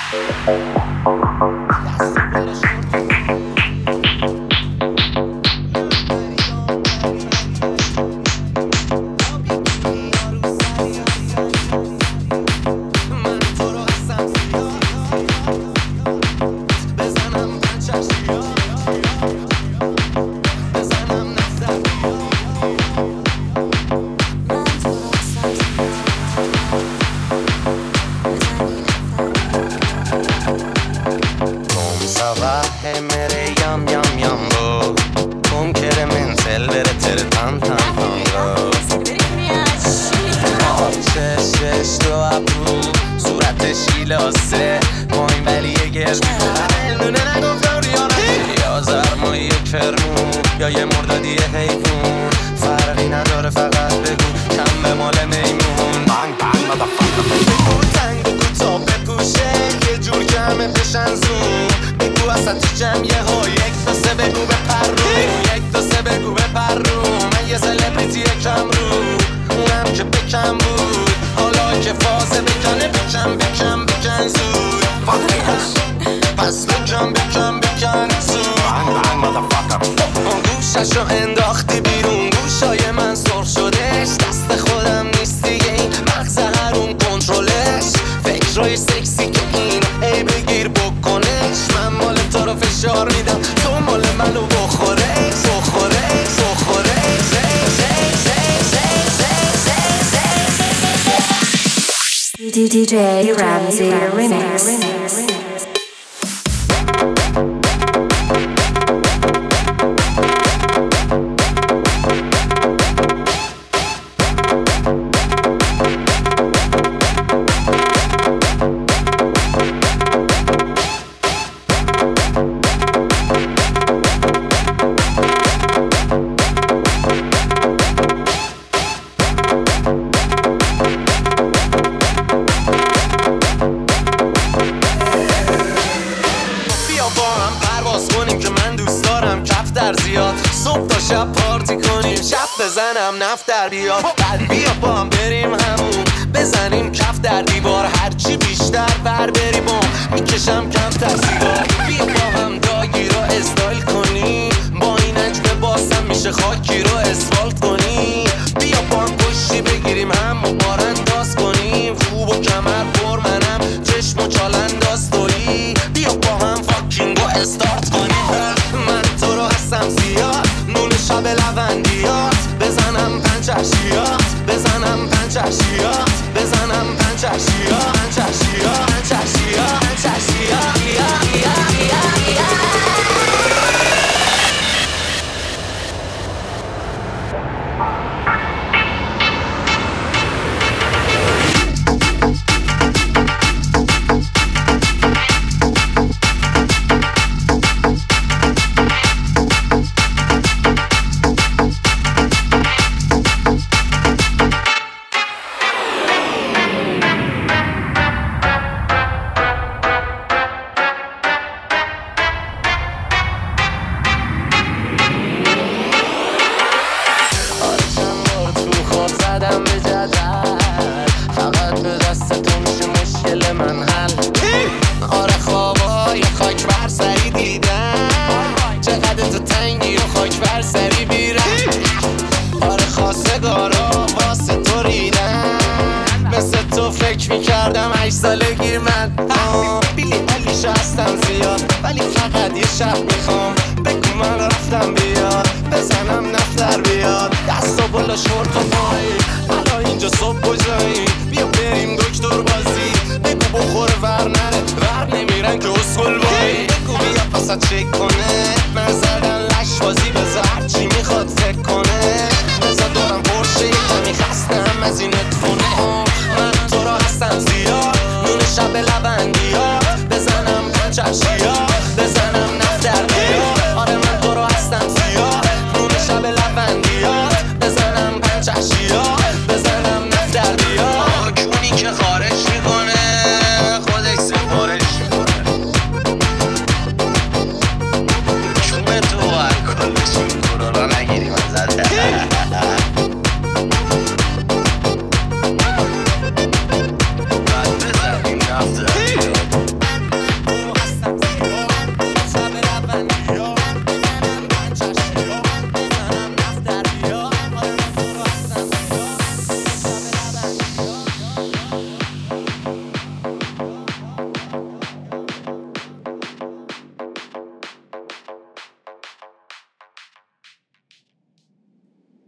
DJ Ramsey Remix. بزنم نفت در بیاد بعد بیا با هم بریم همون بزنیم کف در دیوار هرچی بیشتر بر بری بام میکشم کمتر سیگار بیا با هم داگی رو استایل کنی با این نجم باسم میشه خاکی رو اسفالت کنی بیا با هم کشی بگیریم هم و بار انداز کنیم خوب و کمر پر منم چشم و چال انداز تویی بیا با هم فاکینگو استارت کنیم من تو رو هستم زیاد نون شب لوندیات بزنم پنچشیات بزنم پنچشیات بزنم پنچشیات پنچشیات پنچشیات پنچشیات چک کنه من زدن لش بازی بذار هرچی میخواد فکر کنه بذار دارم پرشه کمی خستم از این